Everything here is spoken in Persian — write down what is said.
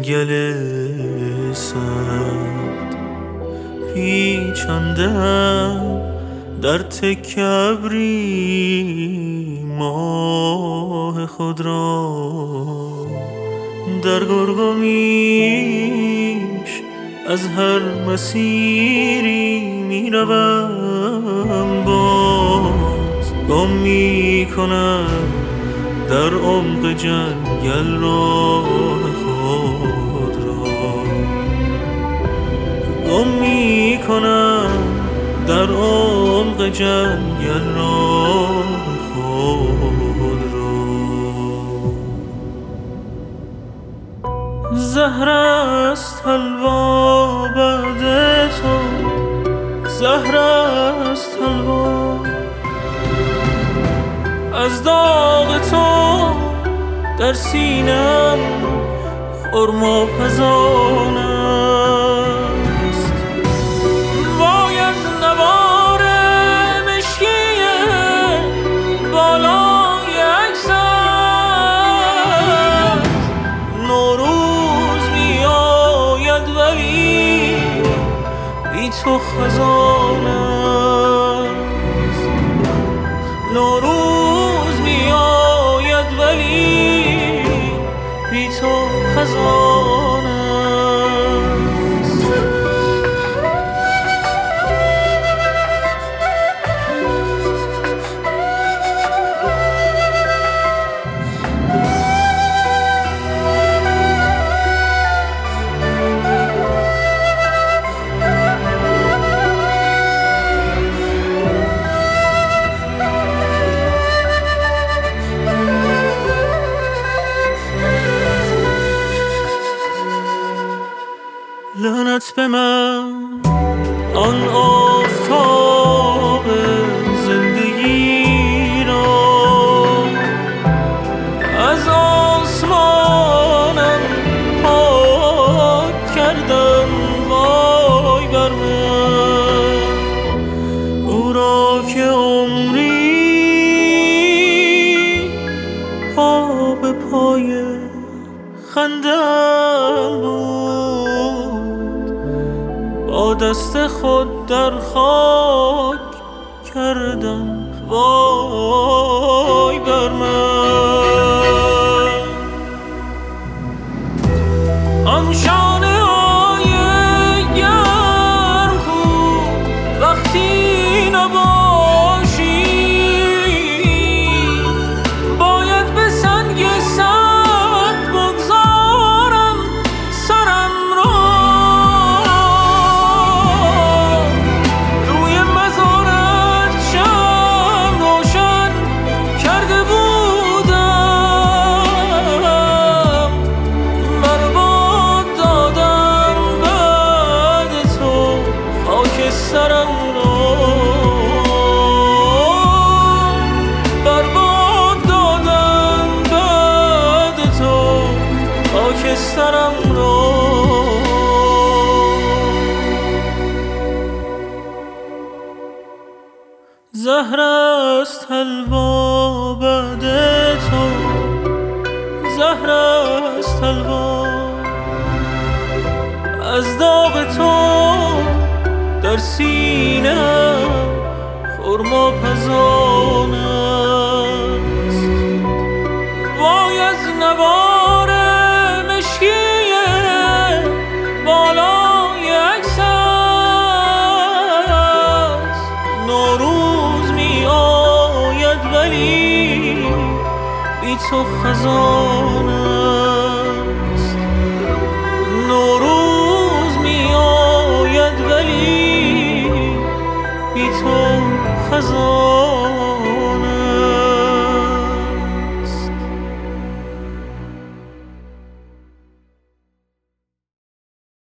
جنگل سرد پیچاندم در تکه ابری ماه خود را، در گرگومیش از هر مسیری می روم، باز گم می کنم در عمق جنگل راه خود را، گم می کنم در عمق جنگل راه خود را. زهر است حلوا بعد تو، زهر است حلوا از داغ تو در سینم، خرما پزان است. وای از نوار مشکی بالای عکست، نوروز می آید ولی بی تو خزان است. نوروز می آید ولی بی تو خزان است. لعنت به من آن آفتاب زندگی را، از آسمانم پاک کردم. وای بر من او را که عمری پا به پای خندم بود، با دست خود در خاک کردم. وای بر من آن شانه های گرم کو وقتی نباشی، باید به سنگ سنگ بگذارم سرم را. روی مزارت شمع روشن کرده بودم، برباد دادم بعد تو خاکسترم را. برباد دادم بعد تو خاکسترم را. زهر است حلوا بعد تو، زهر است حلوا از داغ تو در سینه، خرما پزان است. وای از نوار مشکی بالای عکست، نوروز می آید ولی بی تو خزان